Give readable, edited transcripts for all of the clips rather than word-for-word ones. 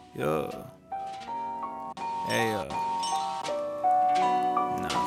Yeah. Hey, nah.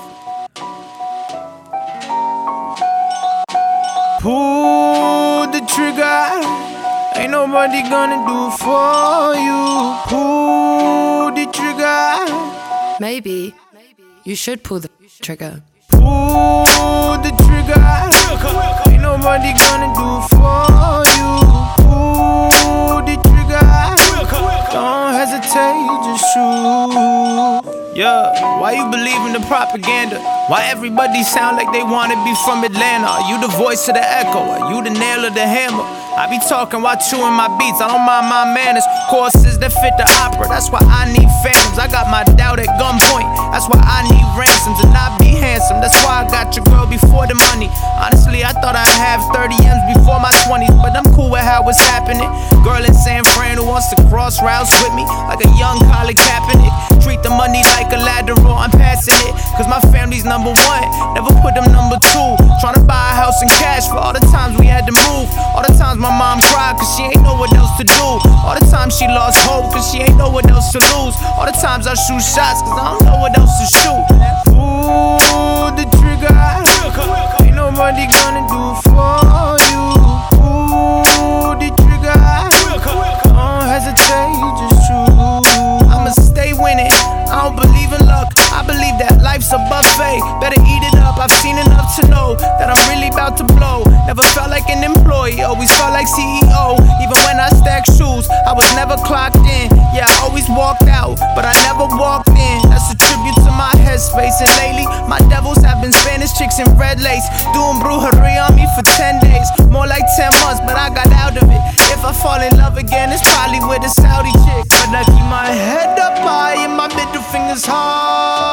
Pull the trigger. Ain't nobody gonna do it for you. Pull the trigger. Maybe you should pull the trigger. Pull the trigger. Ain't nobody gonna do it for you. Pull the trigger. Don't hesitate, just shoot. Yeah, why you believe in the propaganda? Why everybody sound like they wanna be from Atlanta? Are you the voice of the echo? Are you the nail of the hammer? I be talking while chewing my beats, I don't mind my manners. Courses that fit the opera, that's why I need phantoms. I got my doubt at gunpoint, that's why I need ransoms. And I be handsome, that's why I got your girl before the money. Honestly, I thought I'd have 30 M's before my 20s, but I'm cool with how it's happening. Girl in San Fran who wants to cross routes with me, like a young Colin Kaepernick. Treat the money like a lateral, I'm passing it, cause my family's number one, never put them number two. Tryna buy a house in cash for all the times we had to move. All the times my mom cried cause she ain't know what else to do. All the times she lost hope cause she ain't know what else to lose. All the times I shoot shots cause I don't know what else to shoot. Pull the trigger. Ain't nobody gonna do it for you. Pull the trigger. Don't hesitate, just shoot. I'ma stay winning, I don't believe in luck. I believe that life's a buffet, better eat it up. I've seen enough to know that I'm really about to blow. Never felt like an employee, always felt like CEO. Even when I stacked shoes, I was never clocked in. Yeah, I always walked out, but I never walked in. That's a tribute to my headspace. And lately, my devils have been Spanish chicks in red lace, doing brujeria on me for 10 days. More like 10 months, but I got out of it. If I fall in love again, it's probably with a Saudi chick. But I keep my head up high and my middle finger's higher.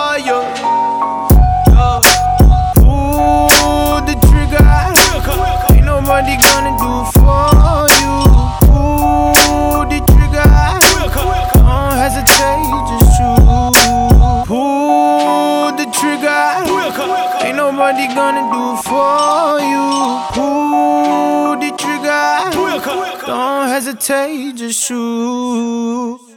Pull the trigger. Ain't nobody gonna do it for you. Pull the trigger. Don't hesitate, just shoot. Pull the trigger. Ain't nobody gonna do it for you. Pull the trigger. Don't hesitate, just shoot.